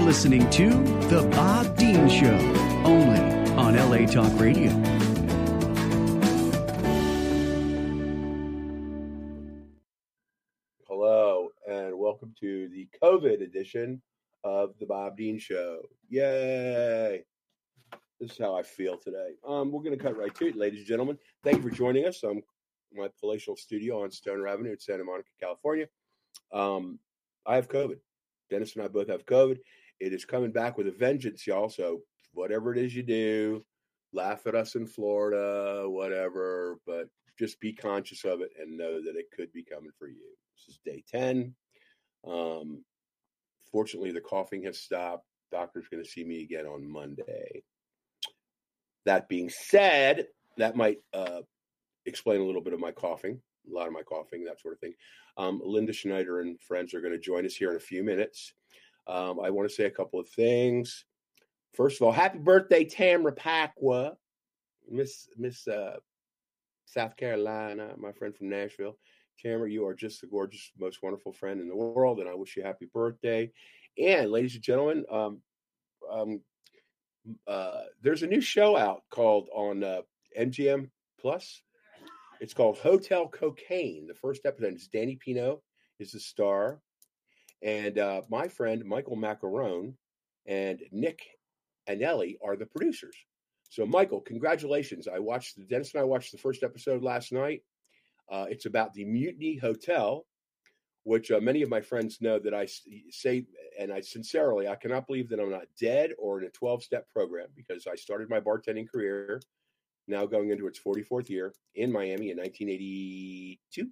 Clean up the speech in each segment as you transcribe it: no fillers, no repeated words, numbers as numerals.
listening to The Bob Dean Show, only on LA Talk Radio. Hello, and welcome to the COVID edition of The Bob Dean Show. Yay! This is how I feel today. We're going to cut right to it, ladies and gentlemen. Thank you for joining us. I'm in my palatial studio on Stoner Avenue in Santa Monica, California. I have COVID. Dennis and I both have COVID. It is coming back with a vengeance, y'all. So whatever it is you do, laugh at us in Florida, whatever, but just be conscious of it and know that it could be coming for you. This is day 10. Fortunately, the coughing has stopped. Doctor's going to see me again on Monday. That being said, that might explain a little bit of my coughing, a lot of my coughing, that sort of thing. Linda Schneider and friends are going to join us here in a few minutes. I want to say a couple of things. First of all, happy birthday, Tamara Pacwa, Miss South Carolina, my friend from Nashville. Tamara, you are just the gorgeous, most wonderful friend in the world, and I wish you a happy birthday. And ladies and gentlemen, there's a new show out called on MGM Plus. It's called Hotel Cocaine. The first episode is Danny Pino is the star, and my friend Michael Macarone and Nick Anelli are the producers. So, Michael, congratulations! Dennis and I watched the first episode last night. It's about the Mutiny Hotel, which many of my friends know that I say, and I cannot believe that I'm not dead or in a 12-step program, because I started my bartending career, now going into its 44th year, in Miami in 1982.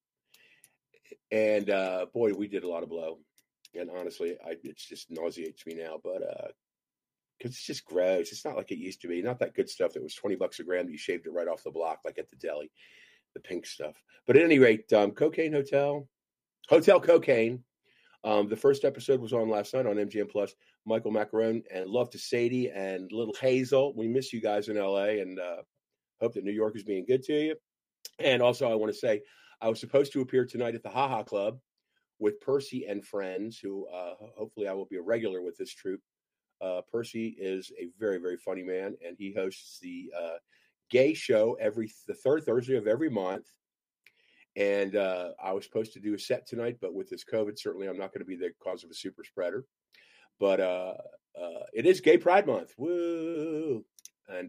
And boy, we did a lot of blow. And honestly, it just nauseates me now, but because it's just gross. It's not like it used to be. Not that good stuff that was $20 a gram. You shaved it right off the block, like at the deli, the pink stuff. But at any rate, Cocaine Hotel Cocaine. The first episode was on last night on MGM Plus. Michael Macarone and Love to Sadie and Little Hazel. We miss you guys in LA, and hope that New York is being good to you. And also, I want to say I was supposed to appear tonight at the Ha Ha Club with Percy and friends, who hopefully I will be a regular with this troupe. Percy is a very, very funny man, and he hosts the gay show the third Thursday of every month. And I was supposed to do a set tonight, but with this COVID, certainly I'm not going to be the cause of a super spreader. But it is Gay Pride Month. Woo! And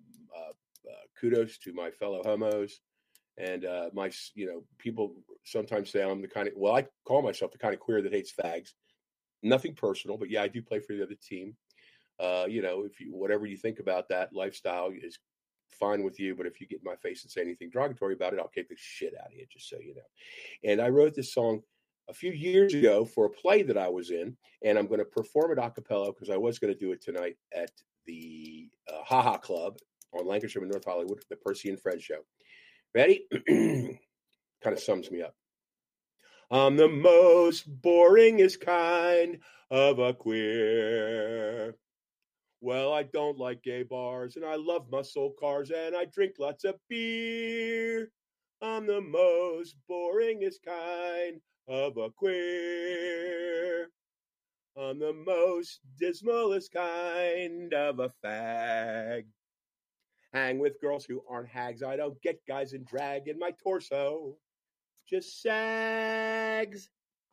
kudos to my fellow homos. And people sometimes say I'm the kind of, I call myself the kind of queer that hates fags. Nothing personal, but yeah, I do play for the other team. If whatever you think about that lifestyle is fine with you, but if you get in my face and say anything derogatory about it, I'll kick the shit out of you, just so you know. And I wrote this song a few years ago for a play that I was in, and I'm going to perform it a cappella because I was going to do it tonight at the Ha Ha Club on Lancashire in North Hollywood, the Percy and Friends show. Ready? Kind of sums me up. I'm the most boringest kind of a queer. Well, I don't like gay bars, and I love muscle cars, and I drink lots of beer. I'm the most boringest kind of a queer. I'm the most dismalest kind of a fag. Hang with girls who aren't hags. I don't get guys in drag, and my torso just sags.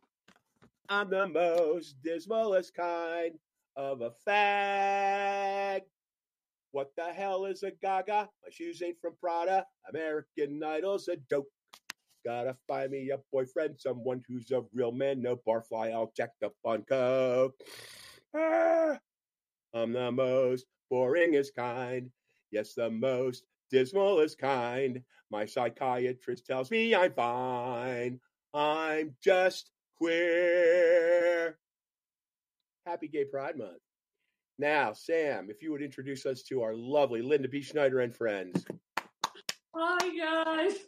I'm the most dismalest kind of a fag. What the hell is a gaga? My shoes ain't from Prada. American Idol's a dope. Gotta find me a boyfriend, someone who's a real man, no barfly, all jacked up on coke. I'm the most boringest kind. Yes, the most dismalest kind. My psychiatrist tells me I'm fine. I'm just queer. Happy Gay Pride Month. Now, Sam, if you would introduce us to our lovely Linda B. Schneider and friends. Hi, guys.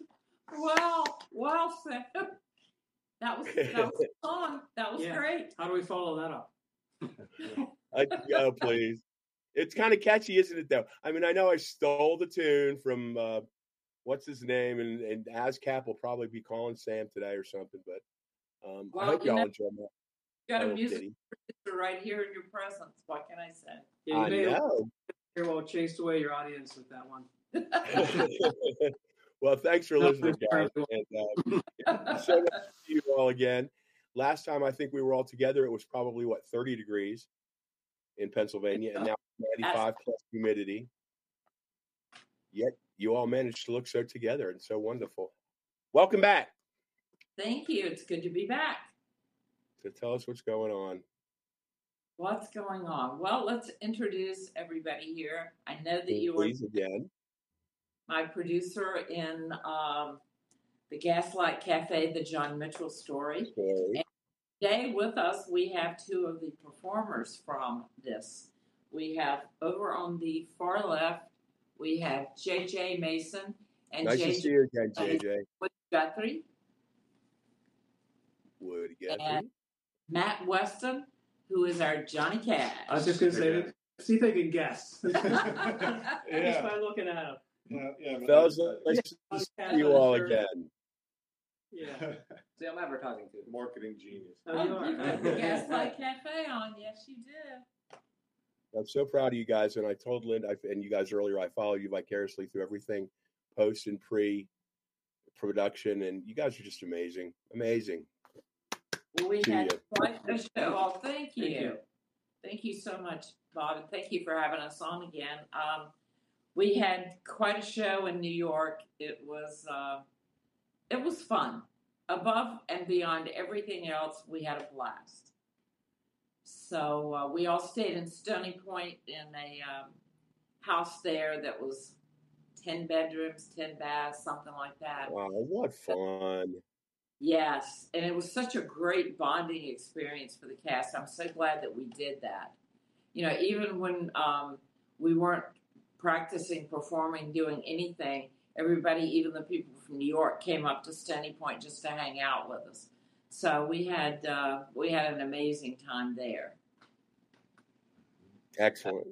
Wow, Sam. That was a song. That was great. How do we follow that up? Oh, please. It's kind of catchy, isn't it, though? I mean, I know I stole the tune from, what's his name? And ASCAP will probably be calling Sam today or something, but I hope y'all enjoy that. got a Oh, music Diddy. producer right here in your presence. What can I say? Yeah, you I may have know. very well chased away your audience with that one. Well, thanks for No, listening, guys. And so nice to see you all again. Last time I think we were all together, it was probably 30 degrees in Pennsylvania, and now 95 plus humidity. Yet you all managed to look so together and so wonderful. Welcome back. Thank you. It's good to be back. So tell us what's going on. What's going on? Well, let's introduce everybody here. I know that you are Please again. my producer in the Gaslight Cafe, the John Mitchell story. And today with us, we have two of the performers from this. We have over on the far left, we have JJ Mason and Nice to see you again, JJ. Woody Guthrie. Woody Guthrie. And Matt Weston, who is our Johnny Cash. I was just going to say, see if they can guess. Just Yeah. by looking at them. Yeah. Fellas, nice to see you all again. Yeah. See, I'm advertising too. Marketing genius. Oh, you You put the are. Gaslight Cafe on. Yes, you did. I'm so proud of you guys, and I told Linda and you guys earlier, I follow you vicariously through everything, post and pre-production, and you guys are just amazing. Amazing. Well, we To had you. quite a show. Oh, thank you. Thank you. Thank you so much, Bob, and thank you for having us on again. We had quite a show in New York. It was fun. Above and beyond everything else, we had a blast. So we all stayed in Stony Point in a house there that was 10 bedrooms, 10 baths, something like that. Wow, what fun. Yes, and it was such a great bonding experience for the cast. I'm so glad that we did that. You know, even when we weren't practicing, performing, doing anything, everybody, even the people from New York, came up to Stony Point just to hang out with us. So we had an amazing time there. Excellent.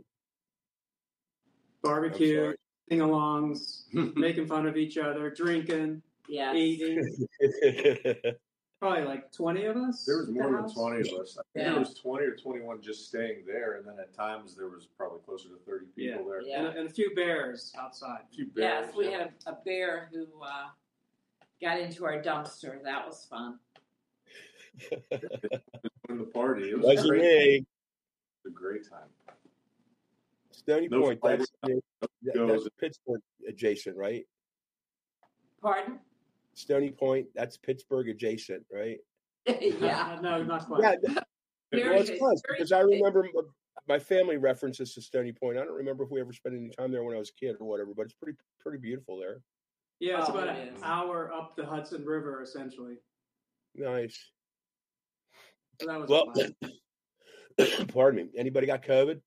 Barbecue, sing-alongs, making fun of each other, drinking, Yes. eating. Probably like 20 of us. There was at the more than house. 20 of us. I think Yeah. there was 20 or 21 just staying there, and then at times there was probably closer to 30 people there. Yeah. And a few bears outside. A few bears. Yes, we had a bear who got into our dumpster. That was fun. in the party. It was Wasn't great. me. It was a great time. Stony No Point, fighting, that's Pittsburgh adjacent, right? Pardon? Stony Point, that's Pittsburgh adjacent, right? Yeah. No, not quite. Yeah, Very well, it's good. close Very because I good. remember my family references to Stony Point. I don't remember if we ever spent any time there when I was a kid or whatever, but it's pretty beautiful there. Yeah, it's Oh, about it an is. hour up the Hudson River, essentially. Nice. So that was Well, fun. pardon me. Anybody got COVID?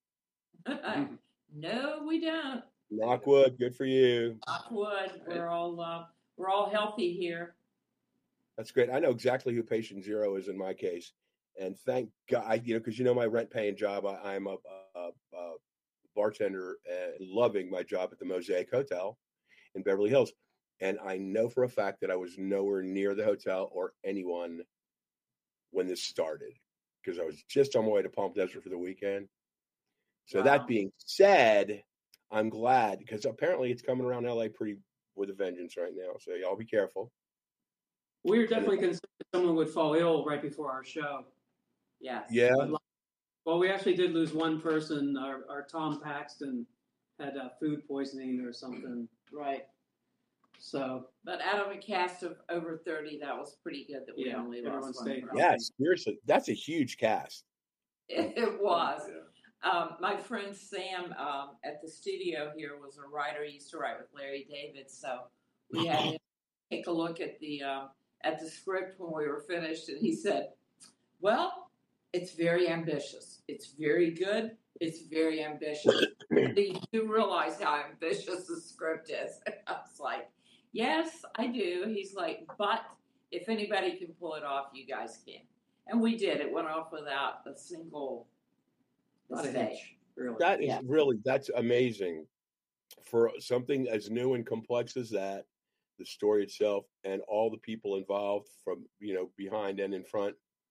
No, we don't. Knock wood. Good for you. Knock wood. We're all healthy here. That's great. I know exactly who patient zero is in my case, and thank God, because my rent paying job. I'm a bartender and loving my job at the Mosaic Hotel in Beverly Hills, and I know for a fact that I was nowhere near the hotel or anyone when this started because I was just on my way to Palm Desert for the weekend. So Wow. that being said, I'm glad because apparently it's coming around LA pretty with a vengeance right now. So y'all be careful. We were definitely concerned that someone would fall ill right before our show. Yes. Yeah. Well, we actually did lose one person. Our Tom Paxton had food poisoning or something. Right. So, But out of a cast of over 30, that was pretty good that we Yeah, only everyone lost one stayed person. Yeah, seriously, that's a huge cast. It was. Yeah. My friend Sam at the studio here was a writer. He used to write with Larry David, so we had him take a look at the script when we were finished, and he said, "Well, it's very ambitious. It's very good. It's very ambitious. Do you realize how ambitious the script is?" I was like, "Yes, I do." He's like, "But if anybody can pull it off, you guys can." And we did. It went off without a single not a mistake. hitch, really. That is Yeah. that's amazing for something as new and complex as that. The story itself and all the people involved from behind and in front.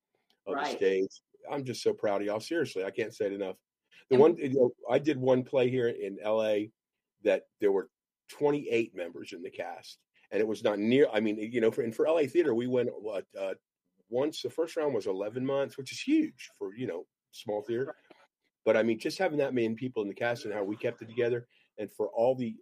of the Right. stage. I'm just so proud of y'all. Seriously, I can't say it enough. The And- one, I did one play here in LA that there were 28 members in the cast, and it was not near. I mean, for LA theater, we went once. The first round was 11 months, which is huge for small theater. But I mean, just having that many people in the cast and how we kept it together, and for all the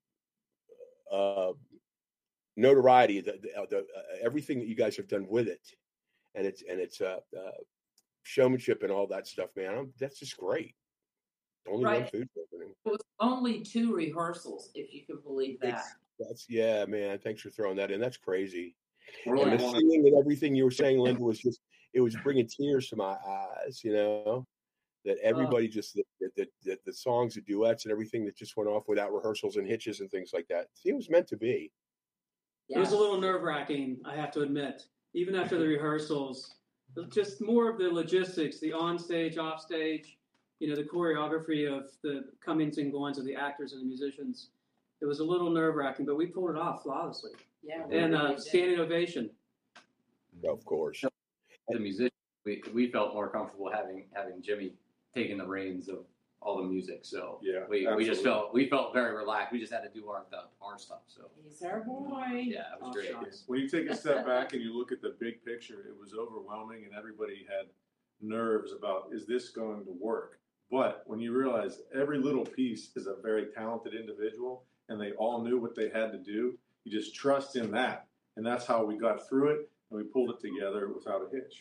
notoriety, the everything that you guys have done with it, and it's showmanship and all that stuff, man. That's just great. Only one Right. food opening. It was only 2 rehearsals, if you can believe that. Yeah, man. Thanks for throwing that in. That's crazy. We're And like the one of singing and everything you were saying, Linda, it was bringing tears to my eyes. That everybody just the songs, the duets, and everything that just went off without rehearsals and hitches and things like that. See, it was meant to be. It was a little nerve-wracking, I have to admit. Even after the rehearsals, just more of the logistics, the on-stage, off-stage, the choreography of the comings and goings of the actors and the musicians. It was a little nerve-wracking, but we pulled it off flawlessly. Yeah. And standing ovation. Of course. The musician, we felt more comfortable having Jimmy taking the reins of all the music. So Yeah, we felt very relaxed. We just had to do our stuff. So He's our boy. yeah, it was great. When you take a step back and you look at the big picture, it was overwhelming, and everybody had nerves about, is this going to work? But when you realize every little piece is a very talented individual, and they all knew what they had to do, you just trust in that, and that's how we got through it, and we pulled it together without a hitch.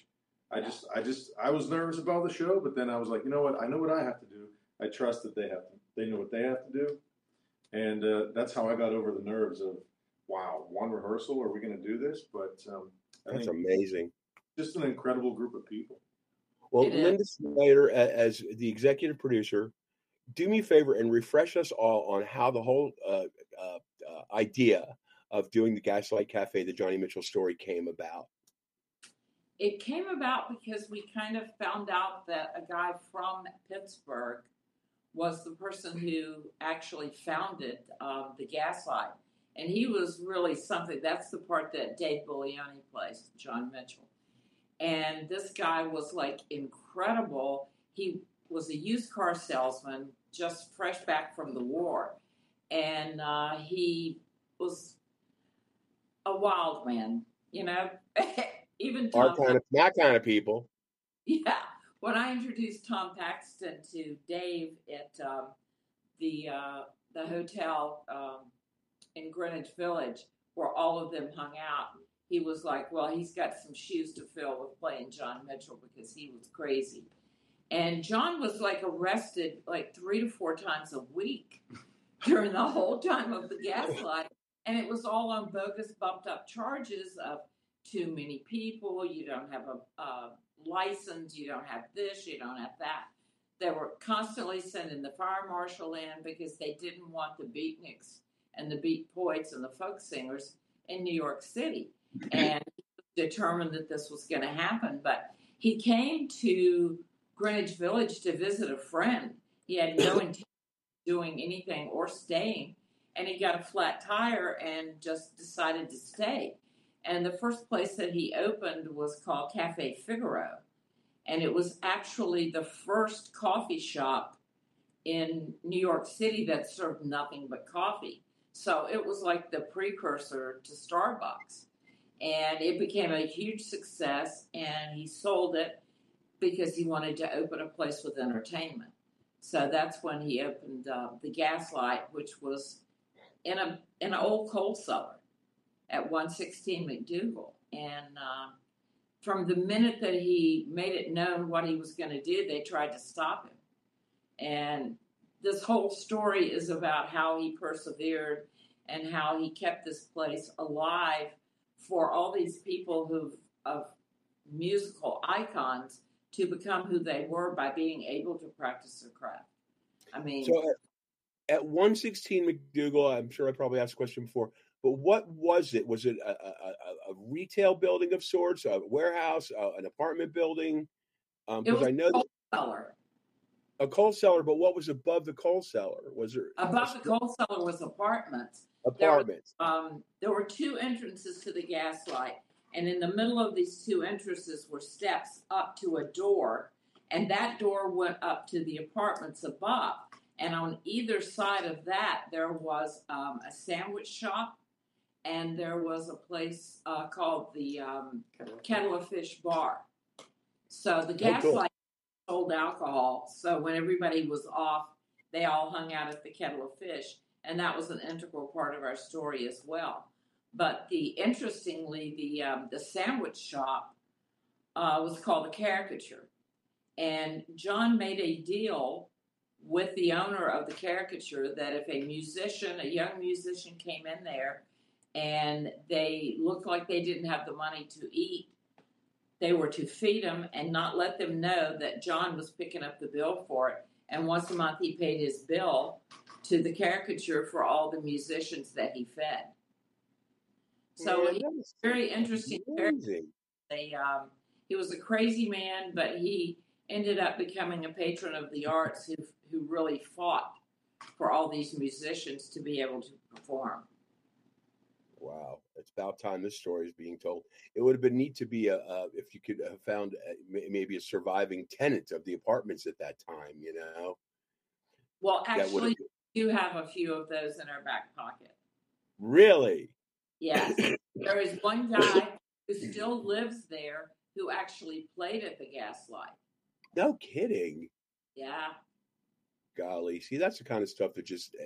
I was nervous about the show, but then I was like, you know what? I know what I have to do. I trust that they know what they have to do. And that's how I got over the nerves of, wow, one rehearsal, are we going to do this? But That's amazing. Just an incredible group of people. Well, It is. Linda Snyder, as the executive producer, do me a favor and refresh us all on how the whole idea of doing the Gaslight Cafe, the Johnny Mitchell story, came about. It came about because we kind of found out that a guy from Pittsburgh was the person who actually founded the Gaslight. And he was really something. That's the part that Dave Bilioni plays, John Mitchell. And this guy was like incredible. He was a used car salesman, just fresh back from the war. And he was a wild man, Even Tom, My kind of people. yeah. When I introduced Tom Paxton to Dave at the hotel in Greenwich Village, where all of them hung out, he was like, well, he's got some shoes to fill with playing John Mitchell because he was crazy. And John was like arrested like 3 to 4 times a week during the whole time of the Gaslight. And it was all on bogus, bumped up charges of too many people, you don't have a license, you don't have this, you don't have that. They were constantly sending the fire marshal in because they didn't want the beatniks and the beat poets and the folk singers in New York City. And he determined that this was going to happen. But he came to Greenwich Village to visit a friend. He had no intention of doing anything or staying. And he got a flat tire and just decided to stay. And the first place that he opened was called Cafe Figaro. And it was actually the first coffee shop in New York City that served nothing but coffee. So it was like the precursor to Starbucks. And it became a huge success, and he sold it because he wanted to open a place with entertainment. So that's when he opened the Gaslight, which was in an old coal cellar at 116 McDougal. And from the minute that he made it known what he was going to do, they tried to stop him. And this whole story is about how he persevered and how he kept this place alive for all these people of musical icons to become who they were by being able to practice their craft. I mean, so at 116 McDougal, I'm sure I probably asked a question before, but what was it? Was it a retail building of sorts, a warehouse, an apartment building? it was I know a coal cellar. a coal cellar, but what was above the coal cellar? Was there Above the coal cellar was apartments. apartments? There were 2 entrances to the Gaslight, And in the middle of these two entrances were steps up to a door, and that door went up to the apartments above. And on either side of that, there was a sandwich shop, and there was a place called the Kettle of Fish Bar. So the Gaslight sold alcohol. So when everybody was off, they all hung out at the Kettle of Fish, and that was an integral part of our story as well. But interestingly, the sandwich shop was called the Caricature, and John made a deal with the owner of the Caricature that if a young musician came in there and they looked like they didn't have the money to eat, they were to feed them and not let them know that John was picking up the bill for it. And once a month he paid his bill to the Caricature for all the musicians that he fed. So he was very interesting. He was a crazy man, but he ended up becoming a patron of the arts who really fought for all these musicians to be able to perform. Wow, it's about time this story is being told. It would have been neat to be if you could have found maybe a surviving tenant of the apartments at that time, you know. Well, actually, we do have a few of those in our back pocket. Really? Yes. There is one guy who still lives there who actually played at the Gaslight. No kidding. Yeah. Golly, see, that's the kind of stuff that just,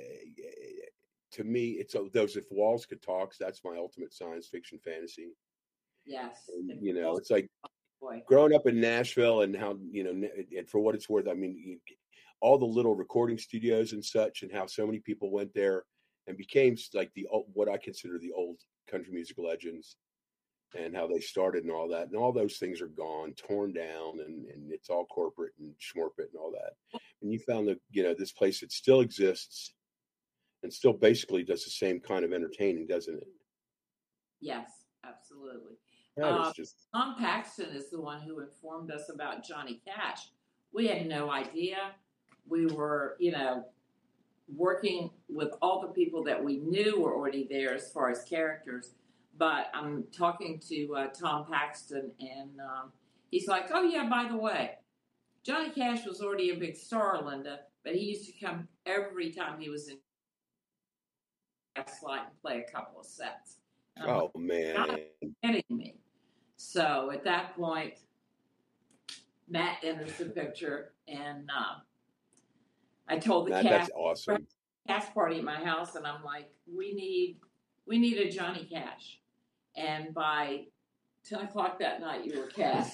to me, it's those if walls could talk. That's my ultimate science fiction fantasy. Yes. And, you know, it's like growing up in Nashville and how, you know, and for what it's worth, I mean, all the little recording studios and such, and how so many people went there and became like what I consider the old country music legends, and how they started and all that. And all those things are gone, torn down, and it's all corporate and schmorpit and all that. And you found that, you know, this place that still exists and still basically does the same kind of entertaining, doesn't it? Yes, absolutely. That is just... Tom Paxton is the one who informed us about Johnny Cash. We had no idea. We were, you know, working with all the people that we knew were already there as far as characters. But I'm talking to Tom Paxton, and he's like, oh, yeah, by the way, Johnny Cash was already a big star, Linda, but he used to come every time he was in Gaslight and play a couple of sets. Oh, man. You're kidding me. So at that point, Matt enters the picture, and I told the that's awesome. cast party at my house, and I'm like, we need a Johnny Cash. And by 10 o'clock that night, you were cast.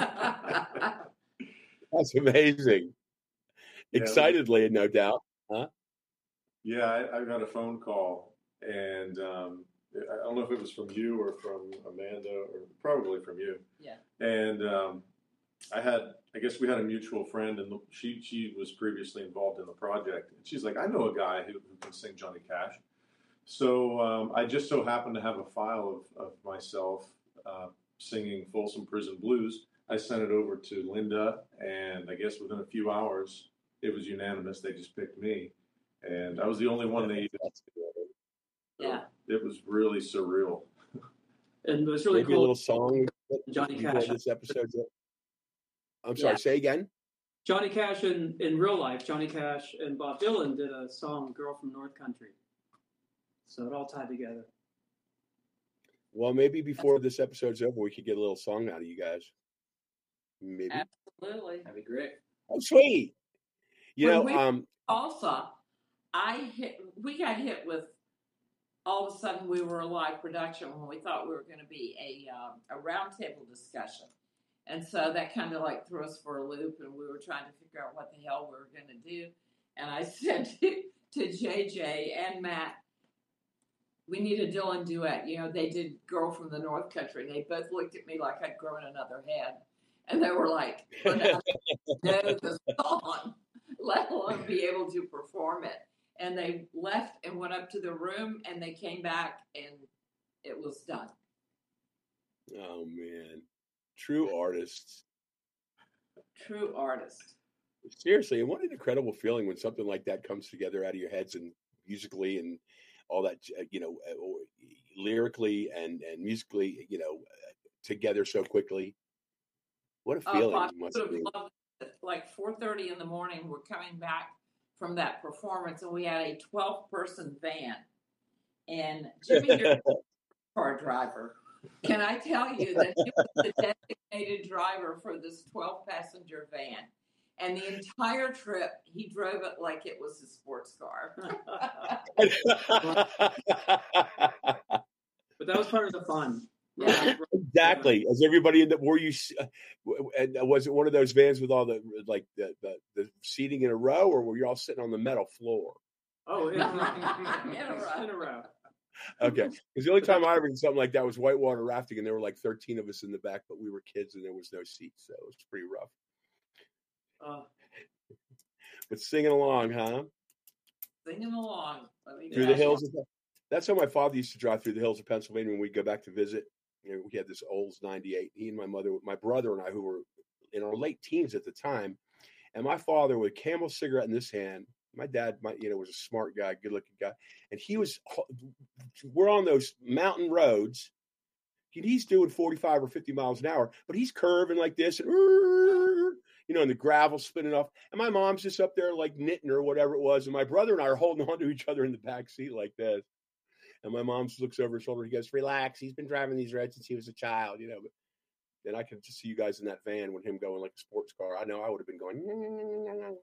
That's amazing. Yeah, excitedly, no doubt. Huh? Yeah, I got a phone call, and I don't know if it was from you or from Amanda, or probably from you. Yeah. And I guess we had a mutual friend, and she was previously involved in the project. And she's like, I know a guy who can sing Johnny Cash. So I just so happened to have a file of myself singing Folsom Prison Blues. I sent it over to Linda, and I guess within a few hours, it was unanimous. They just picked me, and I was the only one they used. Yeah. It was really surreal. And it was really Maybe cool. A little song. Johnny Cash. This episode. I'm sorry. Say again. Johnny Cash in real life. Johnny Cash and Bob Dylan did a song, "Girl from North Country." So it all tied together. Well, maybe before this episode's over, we could get a little song out of you guys. Maybe. Absolutely. That'd be great. Oh, sweet. You know, also, we got hit with, all of a sudden we were a live production when we thought we were going to be a roundtable discussion. And so that kind of like threw us for a loop, and we were trying to figure out what the hell we were going to do. And I said to JJ and Matt, we need a Dylan duet. You know, they did Girl from the North Country. They both looked at me like I'd grown another head. And they were like, we're not know the song, let alone be able to perform it. And they left and went up to the room, and they came back, and it was done. Oh, man. True artists. True artists. Seriously, and what an incredible feeling when something like that comes together out of your heads, and musically and all that, you know, lyrically and musically, you know, together so quickly. What a feeling I it must would have be. loved it. Like 4:30 in the morning, we're coming back from that performance, and we had a 12-person van. And Jimmy, you're a car driver. Can I tell you that he was the designated driver for this 12-passenger van? And the entire trip, he drove it like it was a sports car. But that was part of the fun. Yeah. Exactly. As everybody in the and was it one of those vans with all the seating in a row, or were you all sitting on the metal floor? Oh, in a row. In a row. Okay, because the only time I ever did something like that was whitewater rafting, and there were like 13 of us in the back, but we were kids and there was no seats, so it was pretty rough. But singing along, huh? Singing along. Through the hills. That's how my father used to drive through the hills of Pennsylvania when we'd go back to visit. You know, we had this Olds 98. He and my brother and I, who were in our late teens at the time, and my father with a Camel cigarette in this hand. My dad, was a smart guy, good-looking guy, and we're on those mountain roads. He's doing 45 or 50 miles an hour, but he's curving like this, and and the gravel spinning off. And my mom's just up there like knitting or whatever it was, and my brother and I are holding on to each other in the back seat like this. And my mom looks over her shoulder. He goes, "Relax. He's been driving these roads since he was a child, But then I could just see you guys in that van with him going like a sports car. I know I would have been going.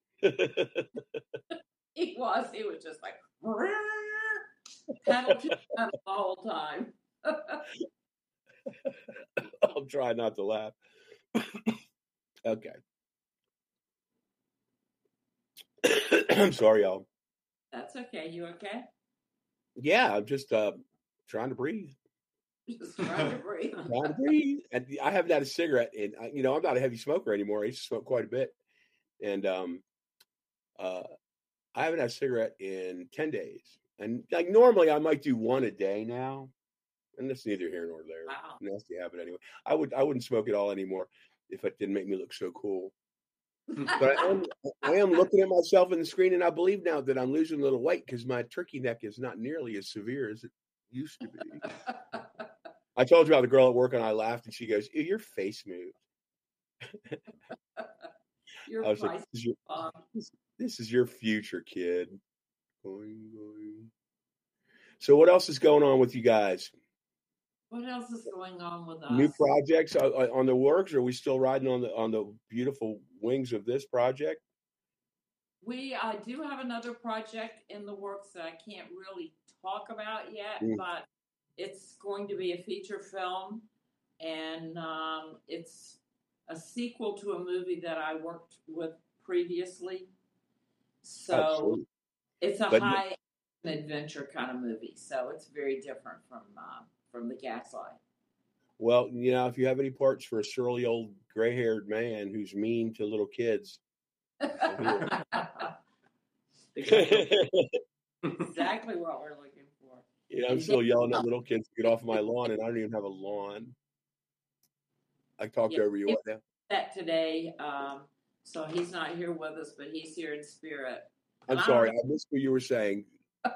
He was just like pedal to the whole time. I'll try not to laugh. Okay. I'm sorry, y'all. That's okay. You okay? Yeah, I'm just trying to breathe. Just trying to breathe. Trying to breathe. And I haven't had a cigarette, and I'm not a heavy smoker anymore. I used to smoke quite a bit, and I haven't had a cigarette in 10 days. And like normally, I might do one a day now, and that's neither here nor there. Wow. Nasty habit anyway. I wouldn't smoke it all anymore if it didn't make me look so cool. But I am looking at myself in the screen, and I believe now that I'm losing a little weight because my turkey neck is not nearly as severe as it used to be. I told you about the girl at work, and I laughed, and she goes, "Your face moved." I was like, this is your future, kid. Going. So what else is going on with you guys? What else is going on with us? New projects on the works? Or are we still riding on the beautiful wings of this project? We do have another project in the works that I can't really talk about yet, but it's going to be a feature film, and it's a sequel to a movie that I worked with previously. So it's a high adventure kind of movie. So it's very different from the Gaslight. Well, if you have any parts for a surly old gray-haired man who's mean to little kids. Exactly what we're looking for. I'm still yelling at little kids to get off my lawn, and I don't even have a lawn. I talked over you. What now? That today, so he's not here with us, but he's here in spirit. I'm sorry, I missed what you were saying.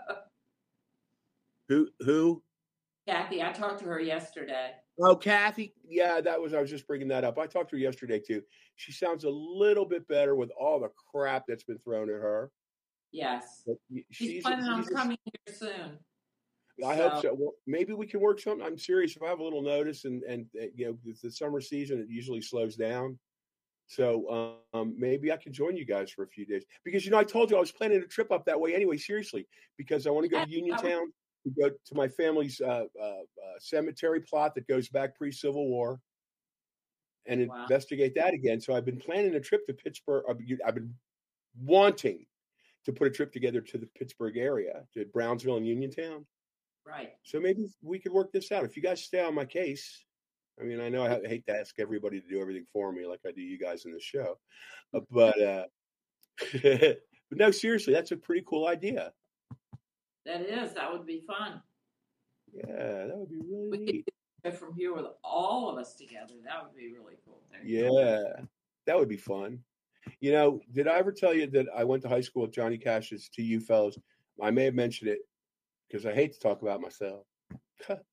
Who? Kathy, I talked to her yesterday. Oh, Kathy. Yeah, I was just bringing that up. I talked to her yesterday, too. She sounds a little bit better with all the crap that's been thrown at her. Yes. She's planning on coming here soon. I hope so. Well, maybe we can work something. I'm serious. If I have a little notice and the summer season, it usually slows down. So maybe I can join you guys for a few days. Because, I told you I was planning a trip up that way anyway, seriously. Because I want to go to Uniontown. Go to my family's cemetery plot that goes back pre-Civil War and investigate that again. So I've been planning a trip to Pittsburgh. I've been wanting to put a trip together to the Pittsburgh area, to Brownsville and Uniontown. Right. So maybe we could work this out. If you guys stay on my case, I mean, I know I hate to ask everybody to do everything for me like I do you guys in the show, but no, seriously, that's a pretty cool idea. That would be fun. Yeah, that would be really neat. Go from here with all of us together. That would be really cool. Yeah, that would be fun. Did I ever tell you that I went to high school with Johnny Cash's, to you fellas? I may have mentioned it because I hate to talk about myself.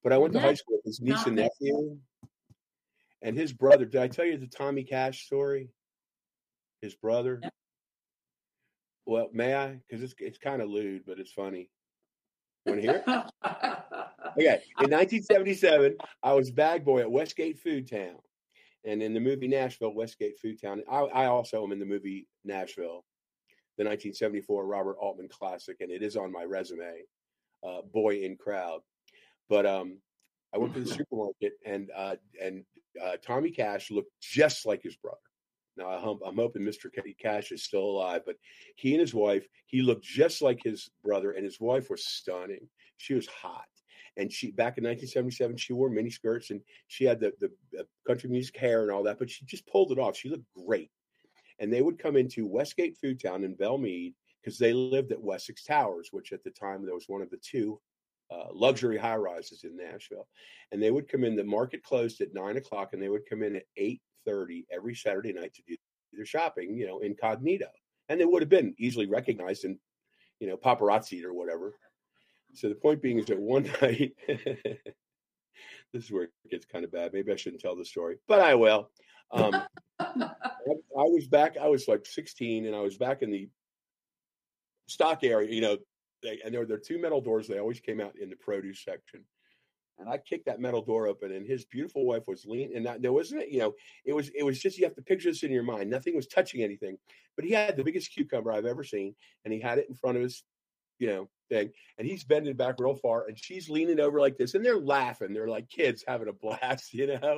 But I went to No, high school with his niece not and me. nephew and his brother. Did I tell you the Tommy Cash story? His brother. No. Well, may I? Because it's kind of lewd, but it's funny. You want to hear it? Okay. In 1977, I was bag boy at Westgate Food Town. And in the movie Nashville, Westgate Food Town, I also am in the movie Nashville, the 1974 Robert Altman classic, and it is on my resume, Boy in Crowd. But I went to the supermarket, and Tommy Cash looked just like his brother. Now, I'm hoping Mr. Cash is still alive, but he and his wife, he looked just like his brother, and his wife was stunning. She was hot. And back in 1977, she wore mini skirts, and she had the country music hair and all that, but she just pulled it off. She looked great. And they would come into Westgate Food Town in Belmead because they lived at Wessex Towers, which at the time there was one of the two luxury high rises in Nashville. And they would come in. The market closed at 9:00, and they would come in at 8:30 every Saturday night to do their shopping, incognito. And they would have been easily recognized and, paparazzi or whatever. So the point being is that one night, this is where it gets kind of bad. Maybe I shouldn't tell the story, but I will. I was back. I was like 16, and I was back in the stock area, and there were two metal doors. They always came out in the produce section. And I kicked that metal door open, and his beautiful wife was leaning. And there wasn't, it was just, you have to picture this in your mind. Nothing was touching anything, but he had the biggest cucumber I've ever seen, and he had it in front of his, thing. And he's bending back real far, and she's leaning over like this, and they're laughing. They're like kids having a blast,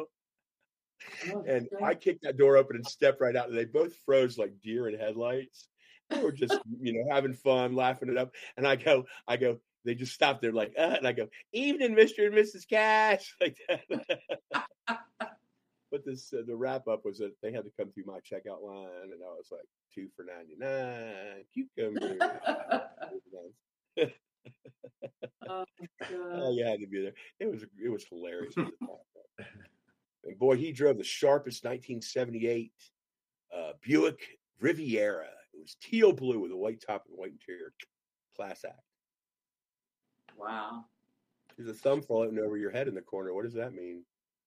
And I kicked that door open and stepped right out, and they both froze like deer in headlights. They were just, having fun, laughing it up. And I go, they just stopped there like, and I go, evening, Mr. and Mrs. Cash, like that. But the wrap up was that they had to come through my checkout line, and I was like, 2 for $99, cucumber. Oh, you had to be there. It was hilarious. And boy, he drove the sharpest 1978 Buick Riviera. It was teal blue with a white top and white interior. Class act. Wow. There's a thumb floating over your head in the corner. What does that mean?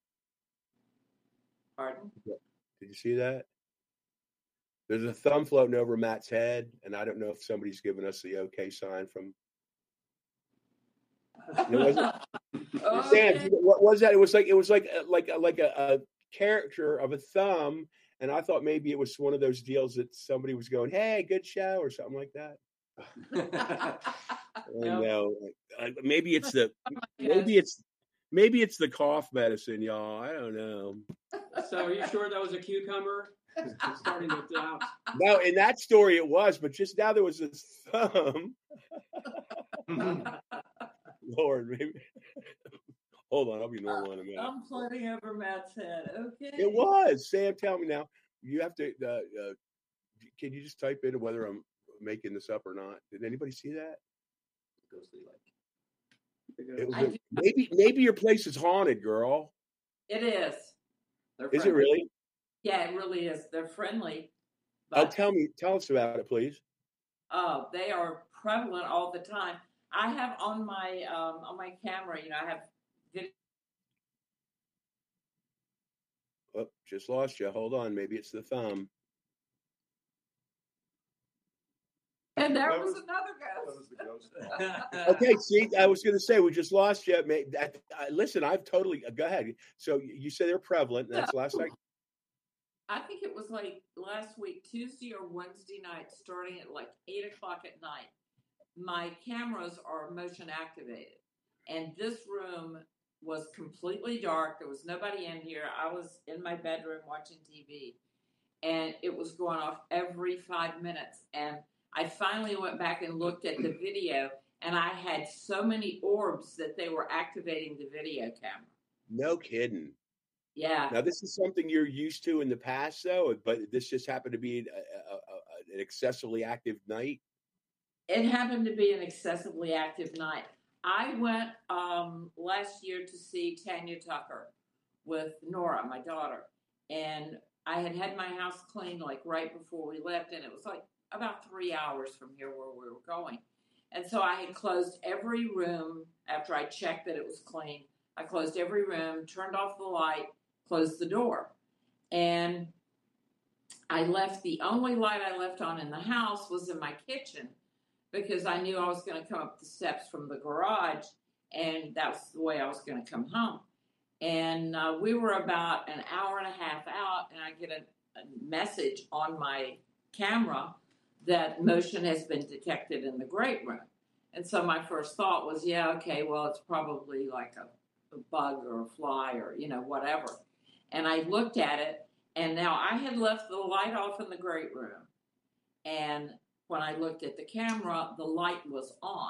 Pardon? Did you see that? There's a thumb floating over Matt's head, and I don't know if somebody's given us the okay sign from. Sam, what was that? It was like a character of a thumb, and I thought maybe it was one of those deals that somebody was going, "Hey, good show" or something like that. No, maybe it's the cough medicine, y'all. I don't know. So, are you sure that was a cucumber? I'm starting to doubt. No, in that story it was, but just now there was this thumb. Lord, maybe. Hold on, I'll be normal in a minute. I'm floating over Matt's head. Okay. It was. Sam, tell me now. You have to. Can you just type in whether I'm making this up or not? Did anybody see that? Ghostly It was maybe your place is haunted, girl. It is. Is it really? Yeah, it really is. They're friendly. But, tell us about it, please. They are prevalent all the time. I have on my camera, I have video. Oh, just lost you. Hold on. Maybe it's the thumb. And there was another ghost. That was the ghost. Okay, see, I was going to say we just lost you. Listen, I've totally. Go ahead. So you say they're prevalent. And that's last night. I think it was like last week, Tuesday or Wednesday night, starting at like 8:00 at night. My cameras are motion activated, and this room was completely dark. There was nobody in here. I was in my bedroom watching TV, and it was going off every 5 minutes. And I finally went back and looked at the video, and I had so many orbs that they were activating the video camera. No kidding. Yeah. Now, this is something you're used to in the past, though, but this just happened to be an excessively active night. It happened to be an excessively active night. I went last year to see Tanya Tucker with Nora, my daughter, and I had my house cleaned like right before we left, and it was like about 3 hours from here where we were going. And so I had closed every room after I checked that it was clean. I closed every room, turned off the light, closed the door. And I left, the only light I left on in the house was in my kitchen because I knew I was going to come up the steps from the garage, and that's the way I was going to come home. And we were about an hour and a half out, and I get a message on my camera that motion has been detected in the great room. And so my first thought was, yeah, okay, well, it's probably like a bug or a fly or, whatever. And I looked at it, and now I had left the light off in the great room. And when I looked at the camera, the light was on.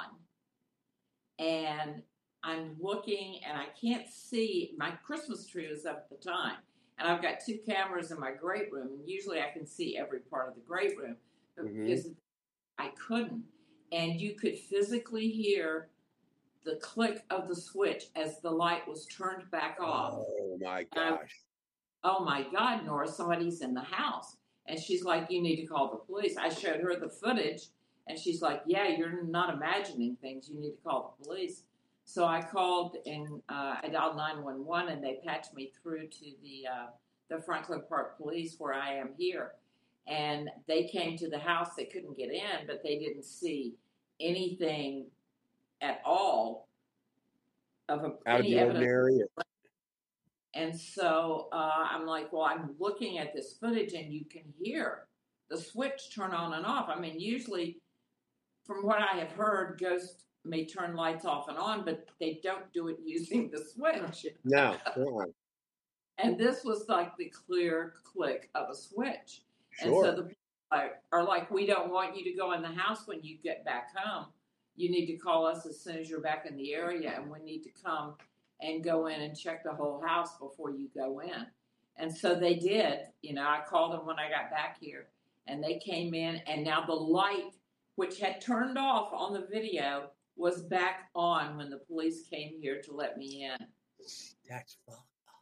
And I'm looking, and I can't see. My Christmas tree was up at the time. And I've got 2 cameras in my great room. And usually I can see every part of the great room. But because I couldn't. And you could physically hear the click of the switch as the light was turned back off. Oh, my gosh. Oh, my God, Nora, somebody's in the house. And she's like, you need to call the police. I showed her the footage, and she's like, yeah, you're not imagining things. You need to call the police. So I called, and I dialed 911, and they patched me through to the Franklin Park Police where I am here. And they came to the house. They couldn't get in, but they didn't see anything at all of Out of any the evidence. ordinary. And so I'm like, well, I'm looking at this footage, and you can hear the switch turn on and off. I mean, usually, from what I have heard, ghosts may turn lights off and on, but they don't do it using the switch. No. Come on. And this was like the clear click of a switch. Sure. And so the people are like, we don't want you to go in the house when you get back home. You need to call us as soon as you're back in the area, and we need to come and go in and check the whole house before you go in. And so they did. I called them when I got back here, and they came in, and now the light, which had turned off on the video, was back on when the police came here to let me in. That's fun.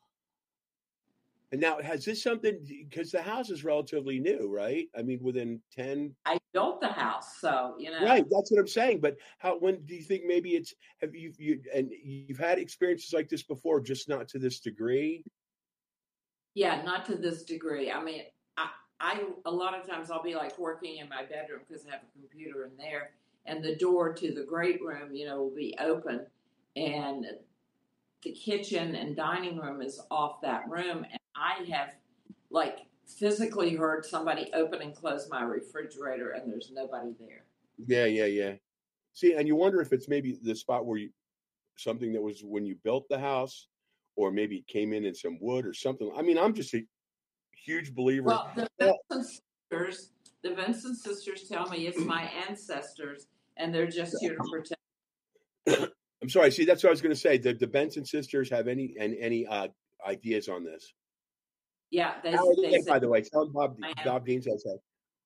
And now, has this something, because the house is relatively new, right? I mean, within 10. I built the house, so, Right, that's what I'm saying. But when do you think maybe you've had experiences like this before, just not to this degree? Yeah, not to this degree. I mean, I a lot of times I'll be like working in my bedroom because I have a computer in there, and the door to the great room, will be open, and the kitchen and dining room is off that room, and I have physically heard somebody open and close my refrigerator, and there's nobody there. Yeah. See, and you wonder if it's maybe the spot where something that was when you built the house, or maybe it came in some wood or something. I mean, I'm just a huge believer. Well, the Vincent sisters tell me it's my ancestors, and they're just here to protect. I'm sorry. See, that's what I was going to say. The Benson sisters have any ideas on this? Yeah, they said, by the way, tell Bob Dean says that.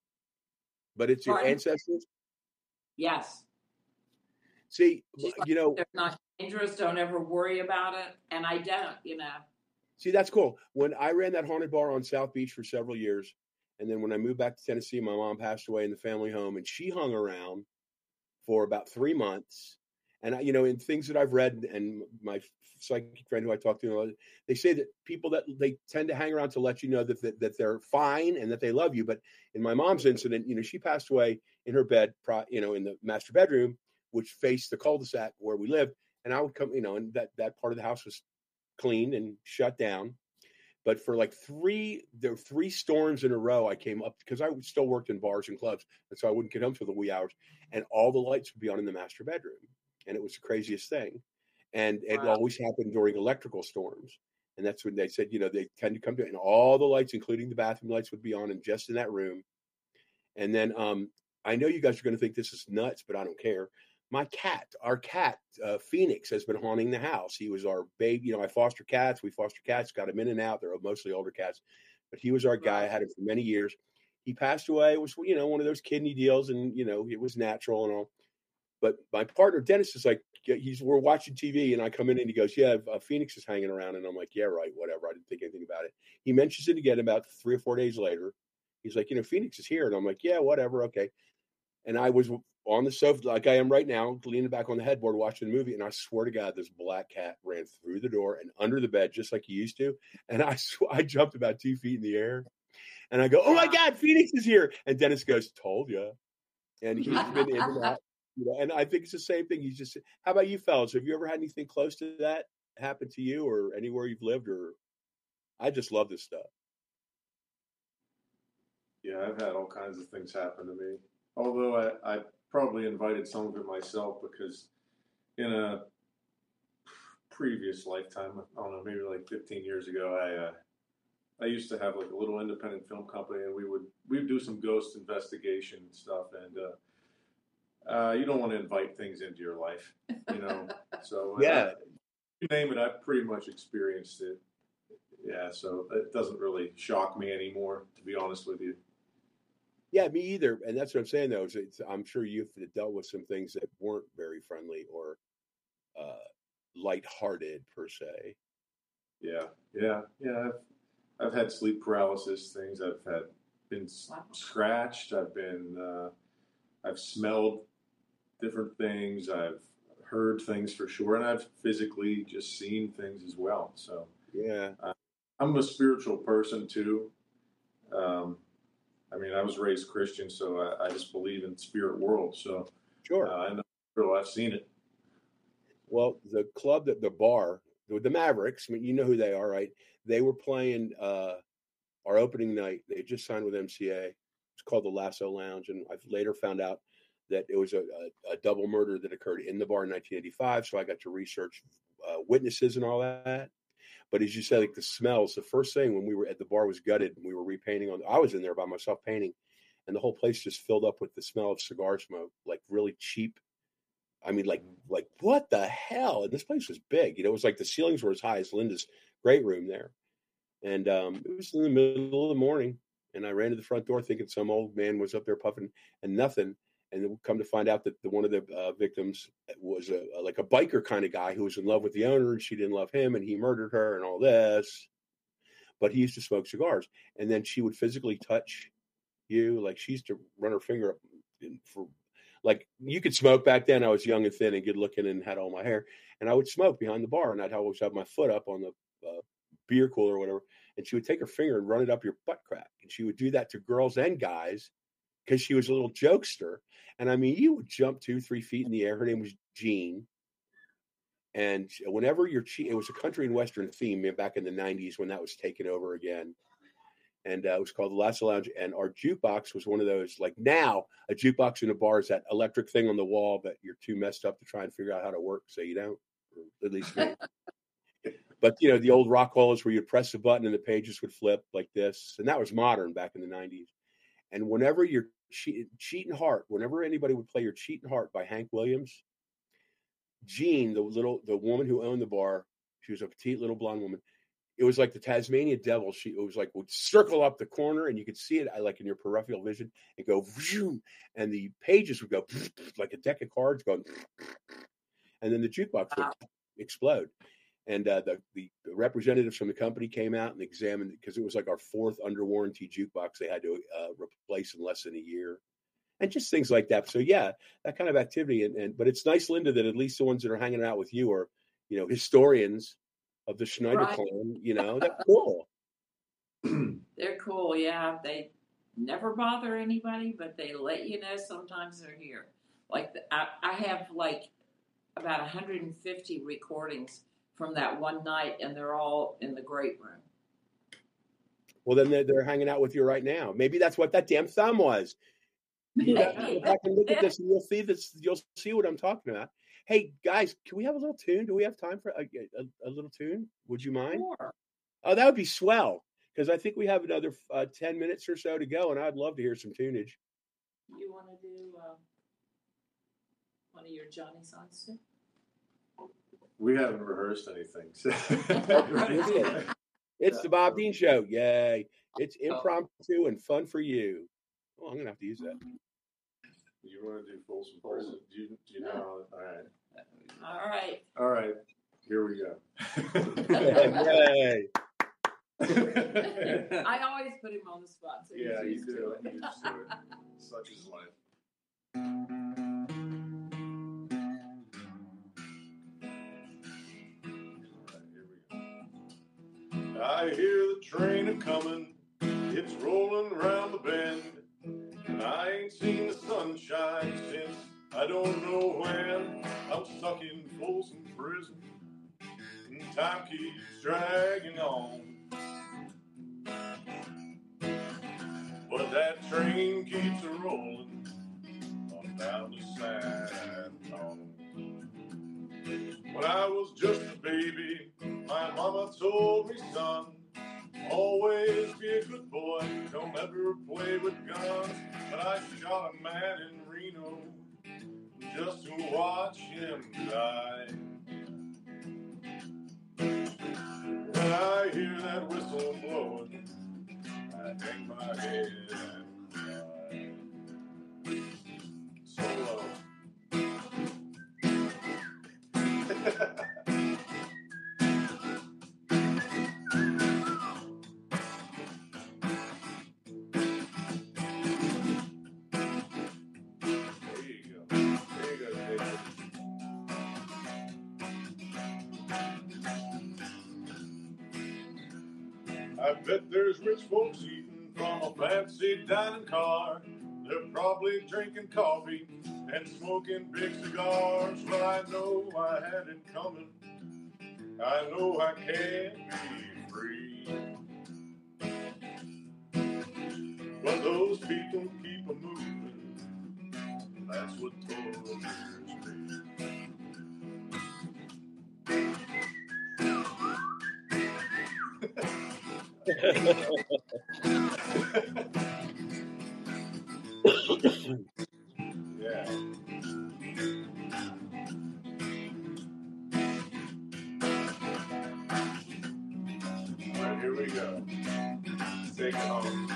But it's your ancestors? Yes. See, they're not dangerous. Don't ever worry about it. And I don't, See, that's cool. When I ran that haunted bar on South Beach for several years, and then when I moved back to Tennessee, my mom passed away in the family home, and she hung around for about 3 months. And in things that I've read, and my psychic friend who I talked to, they say that people that they tend to hang around to let you know that they're fine and that they love you. But in my mom's incident, she passed away in her bed, in the master bedroom, which faced the cul-de-sac where we lived. And I would come, and that part of the house was cleaned and shut down. But for there were 3 storms in a row, I came up because I still worked in bars and clubs, and so I wouldn't get home till the wee hours, and all the lights would be on in the master bedroom. And it was the craziest thing. And it always happened during electrical storms. And that's when they said, they tend to come to it. And all the lights, including the bathroom lights, would be on and just in that room. And then I know you guys are going to think this is nuts, but I don't care. Our cat, Phoenix, has been haunting the house. He was our baby. I foster cats. We foster cats, got him in and out. They're mostly older cats. But he was our guy. I had him for many years. He passed away. It was, one of those kidney deals. And, it was natural and all. But my partner, Dennis, is like, we're watching TV, and I come in, and he goes, yeah, Phoenix is hanging around. And I'm like, yeah, right, whatever. I didn't think anything about it. He mentions it again about 3 or 4 days later. He's like, Phoenix is here. And I'm like, yeah, whatever, okay. And I was on the sofa like I am right now, leaning back on the headboard watching the movie. And I swear to God, this black cat ran through the door and under the bed just like he used to. And I jumped about 2 feet in the air. And I go, oh, my God, Phoenix is here. And Dennis goes, told you. And he's been into that. And I think it's the same thing. He's just, how about you fellas? Have you ever had anything close to that happen to you or anywhere you've lived? Or I just love this stuff. Yeah, I've had all kinds of things happen to me. Although I probably invited some of it myself because in a previous lifetime, I don't know, maybe like 15 years ago, I used to have like a little independent film company, and we'd do some ghost investigation stuff, and you don't want to invite things into your life, you know. So yeah, you name it, I've pretty much experienced it. Yeah, so it doesn't really shock me anymore, to be honest with you. Yeah, me either. And that's what I'm saying, though. I'm sure you've dealt with some things that weren't very friendly or lighthearted, per se. Yeah. I've had sleep paralysis things. I've been scratched. I've smelled different things. I've heard things for sure. And I've physically just seen things as well. So, yeah. I'm a spiritual person, too. I mean, I was raised Christian, so I just believe in spirit world. So sure, I know I've seen it. Well, the club, the bar, the Mavericks. I mean, you know who they are, right? They were playing our opening night. They just signed with MCA. It's called the Lasso Lounge, and I've later found out that it was a double murder that occurred in the bar in 1985. So I got to research witnesses and all that. But as you said, like the smells, the first thing when we were at the bar was gutted and we were repainting I was in there by myself painting, and the whole place just filled up with the smell of cigar smoke, like really cheap. I mean, like what the hell? And this place was big. You know, it was like the ceilings were as high as Linda's great room there. And it was in the middle of the morning, and I ran to the front door thinking some old man was up there puffing and nothing. And then come to find out that one of the victims was like a biker kind of guy who was in love with the owner, and she didn't love him, and he murdered her and all this. But he used to smoke cigars, and then she would physically touch you, like she used to run her finger up for, like you could smoke back then. I was young and thin and good looking and had all my hair, and I would smoke behind the bar, and I'd always have my foot up on the beer cooler or whatever, and she would take her finger and run it up your butt crack, and she would do that to girls and guys. Because she was a little jokester. And I mean, you would jump 2-3 feet in the air. Her name was Jean. And whenever it was a country and Western theme back in the 90s when that was taken over again. And it was called the Lasso Lounge. And our jukebox was one of those, like now, a jukebox in a bar is that electric thing on the wall that you're too messed up to try and figure out how to work. So you don't, or at least me. But, you know, the old rock walls where you'd press a button and the pages would flip like this. And that was modern back in the 90s. And whenever you're Cheating Heart, whenever anybody would play your Cheating Heart by Hank Williams, Jean, the woman who owned the bar, she was a petite little blonde woman. It was like the Tasmania Devil. It was like would circle up the corner, and you could see it like in your peripheral vision and go, and the pages would go like a deck of cards going, and then the jukebox would explode. And the representatives from the company came out and examined it because it was like our fourth under warranty jukebox they had to replace in less than a year, and just things like that. So yeah, that kind of activity. But it's nice, Linda, that at least the ones that are hanging out with you are, you know, historians of the Schneider clan. You know, that's cool. They're cool. Yeah, they never bother anybody, but they let you know sometimes they're here. Like I have like about 150 recordings from that one night, and they're all in the great room. Well, then they're hanging out with you right now. Maybe that's what that damn thumb was. Go back and look at this, and you'll see this. You'll see what I'm talking about. Hey, guys, can we have a little tune? Do we have time for a little tune? Would you mind? Sure. Oh, that would be swell, because I think we have another 10 minutes or so to go, and I'd love to hear some tunage. You want to do one of your Johnny songs too? We haven't rehearsed anything. So. It's the Bob Dean Show. Yay. It's impromptu and fun for you. Oh, I'm going to have to use that. You want to do Folsom Prison? Do you know? All right. All right. Here we go. Yay. I always put him on the spot. So yeah, you do. You just do it. Such is life. I hear the train a-comin', it's rollin' round the bend, and I ain't seen the sunshine since I don't know when. I'm stuck in Folsom Prison, and time keeps dragging on. But that train keeps a-rollin' on down to San Antonio. When I was just a baby, my mama told me, son, always be a good boy, don't ever play with guns. But I shot a man in Reno just to watch him die. When I hear that whistle blowing, I hang my head and cry. So I bet there's rich folks eating from a fancy dining car. They're probably drinking coffee and smoking big cigars. But I know I had it coming. I know I can be free. But those people keep a-moving. That's what tortures me. Yeah. All right, here we go. Take it home.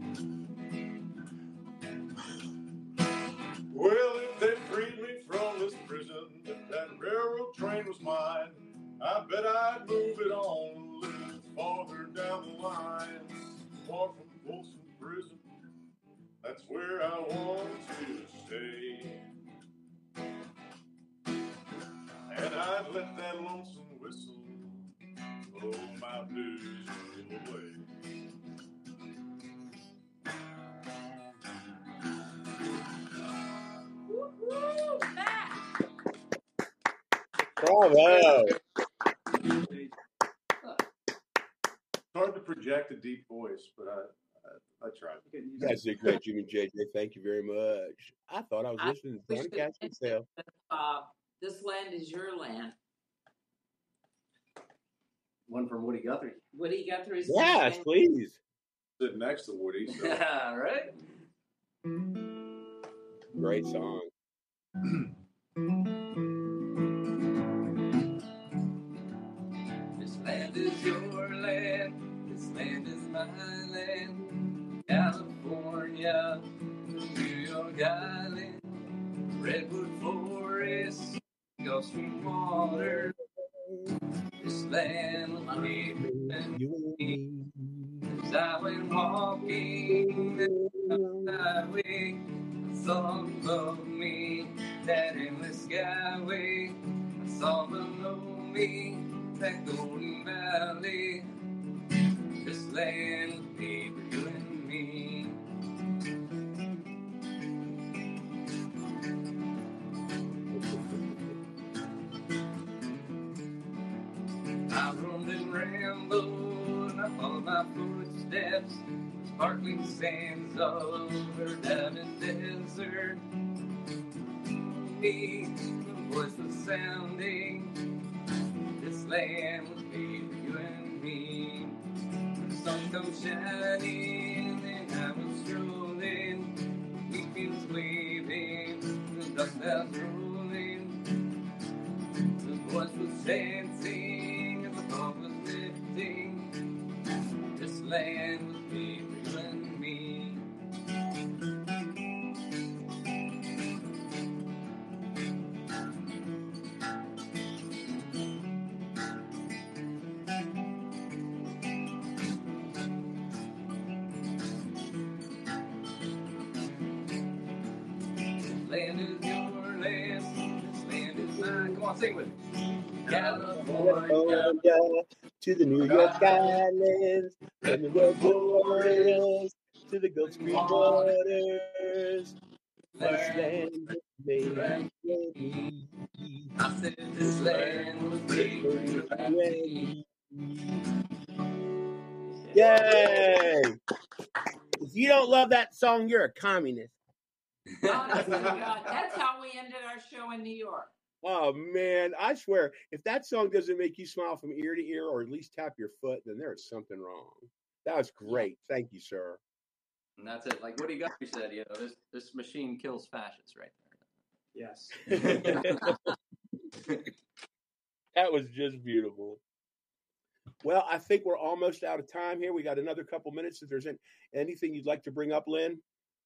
Well, if they freed me from this prison, if that railroad train was mine, I bet I'd move it on a little farther down the line. Far from Folsom Prison, that's where I want to stay. And I'd let that lonesome whistle blow my blues away. Woo-hoo, Matt. Bravo. It's hard to project a deep voice, but I tried. You guys did great, Jimmy and JJ. Thank you very much. I thought I was listening to Johnny Cash himself. This land is your land. One from Woody Guthrie. Woody Guthrie's. Yes, please. Sit next to Woody. So. Yeah, right? Great song. This land is your land. This land is my land. California, New York Island, Redwood Forest, Gulf Stream water. This land will be me. As I went walking the highway, I saw above me that endless skyway. I saw below me that golden valley. This land will be for you and me. I roamed and rambled, and I followed my footsteps, sparkling sands all over Diamond Desert. Me, the voice was sounding. This land would be for you and me. The sun comes shining, and I was strolling, wheat fields waving, the dust clouds rolling. The voice was dancing, and the fog was lifting. This land would be for you and me. on, sing with me. California to the New York Islands, from the red borders to the Gulf Stream waters. This land was made ready. I said this land was made ready. Yay! If you don't love that song, you're a communist. Honest to God, that's how we ended our show in New York. Oh man, I swear, if that song doesn't make you smile from ear to ear, or at least tap your foot, then there is something wrong. That was great. Thank you, sir. And that's it. Like Woody Guthrie said, you know, this machine kills fascists right there. Yes. That was just beautiful. Well, I think we're almost out of time here. We got another couple minutes. If there's anything you'd like to bring up, Lynn,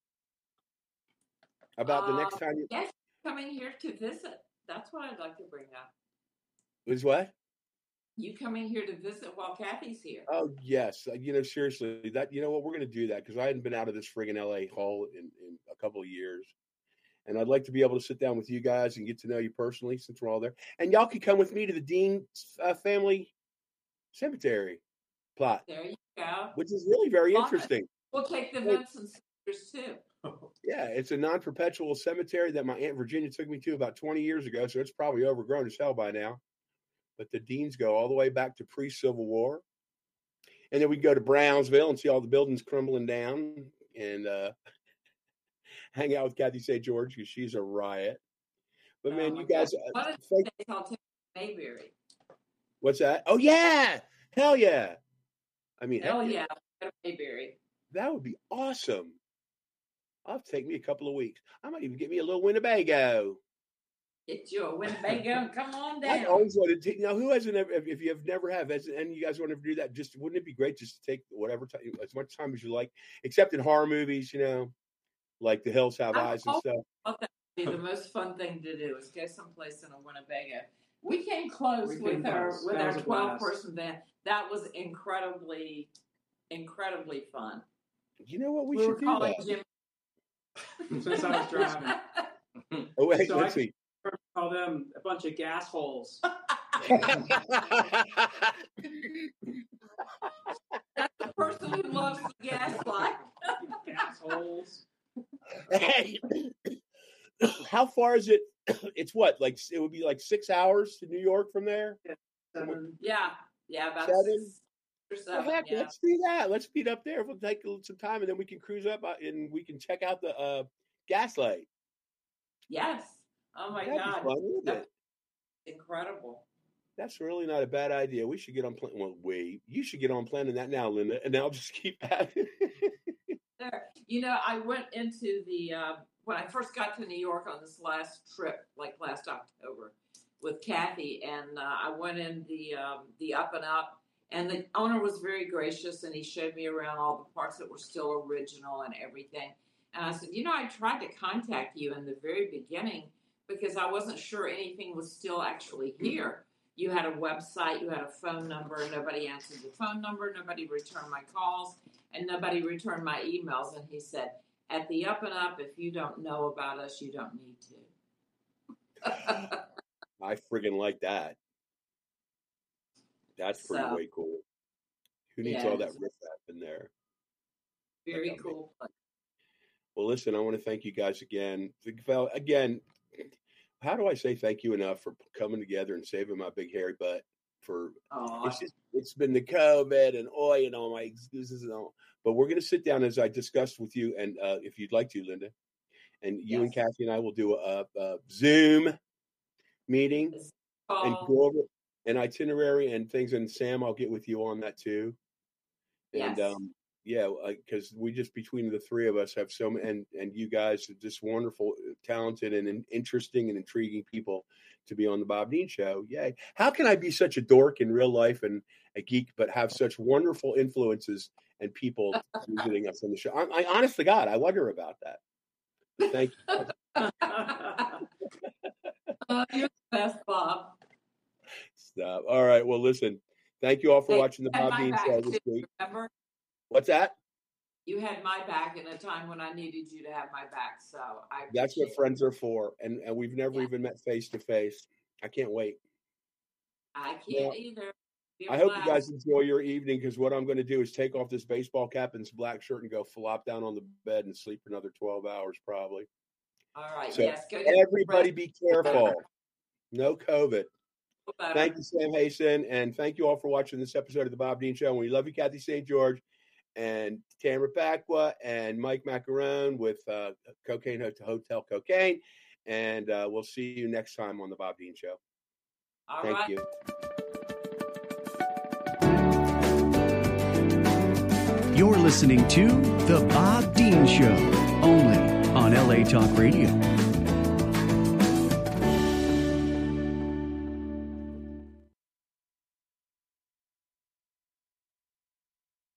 about the next time you Yes, coming here to visit. That's what I'd like to bring up. is what? You coming here to visit while Kathy's here. Oh yes, seriously, that we're going to do that because I hadn't been out of this friggin' LA hole in a couple of years, and I'd like to be able to sit down with you guys and get to know you personally since we're all there, and y'all can come with me to the Dean family cemetery plot. There you go. Which is really very interesting. We'll take the Vincent sisters too. Yeah, it's a non-perpetual cemetery that my Aunt Virginia took me to about 20 years ago, so it's probably overgrown as hell by now. But the Deans go all the way back to pre-Civil War. And then we go to Brownsville and see all the buildings crumbling down and hang out with Kathy St. George because she's a riot. But, man, you guys... I'll take Mayberry. What's that? Oh, yeah! Hell yeah! I mean... Hell yeah, Mayberry. That would be awesome. I'll take me a couple of weeks. I might even get me a little Winnebago. Get you a Winnebago and come on down. I've always wanted to. Who hasn't ever? If you have never have, and you guys want to do that, just wouldn't it be great just to take whatever time, as much time as you like, except in horror movies, like The Hills Have Eyes and stuff. That would be the most fun thing to do is go someplace in a Winnebago. We came close with our 12-person van. That was incredibly fun. You know what? We should do that. Jim. Since I was driving. Oh wait, So let's see. Call them a bunch of gas holes. That's the person who loves the gaslight. Gas holes. Hey, how far is it? It's what, like it would be like 6 hours to New York from there. Yeah, about 7 or 7. Well, heck, let's do that. Let's meet up there. We'll take some time, and then we can cruise up and we can check out the Gaslight. Yes. Oh my That'd God. be fun, wouldn't it? Incredible. That's really not a bad idea. We should get on plan. Well, you should get on planning that now, Linda, and I'll just keep at it. There. I went into the when I first got to New York on this last trip, like last October, with Kathy, and I went in the Up and Up, and the owner was very gracious, and he showed me around all the parts that were still original and everything. And I said, I tried to contact you in the very beginning because I wasn't sure anything was still actually here. You had a website, you had a phone number, nobody answered the phone number, nobody returned my calls, and nobody returned my emails. And he said, at the Up and Up, if you don't know about us, you don't need to. I friggin' like that. That's pretty way cool. Who needs all that riff-raff in there? Very cool place. Well, listen, I want to thank you guys again. Again, how do I say thank you enough for coming together and saving my big hairy butt? It's been the COVID and and all my excuses and all. But we're going to sit down as I discussed with you, and if you'd like to, Linda, and you and Kathy and I will do a Zoom meeting and go over an itinerary and things. And Sam, I'll get with you on that too. And because we just between the three of us have so many, and you guys are just wonderful, talented, and interesting and intriguing people to be on the Bob Dean Show. Yay! How can I be such a dork in real life and a geek, but have such wonderful influences and people visiting us on the show? I honest to God, I wonder about that. Thank you. You're the best, Bob. Stop. All right. Well, listen. Thank you all for watching the Bob Dean Show this week. Remember? What's that? You had my back in a time when I needed you to have my back. So that's what friends are for. And we've never even met face to face. I can't wait. I can't either. I hope you guys enjoy your evening, because what I'm going to do is take off this baseball cap and this black shirt and go flop down on the bed and sleep for another 12 hours probably. All right. So yes. Go everybody be careful. No COVID. Thank you, Sam Hasten, and thank you all for watching this episode of The Bob Dean Show. And we love you, Kathy St. George, and Tamara Pacqua, and Mike Macarone with Cocaine Hotel Cocaine. And we'll see you next time on The Bob Dean Show. Thank you. You're listening to The Bob Dean Show, only on LA Talk Radio.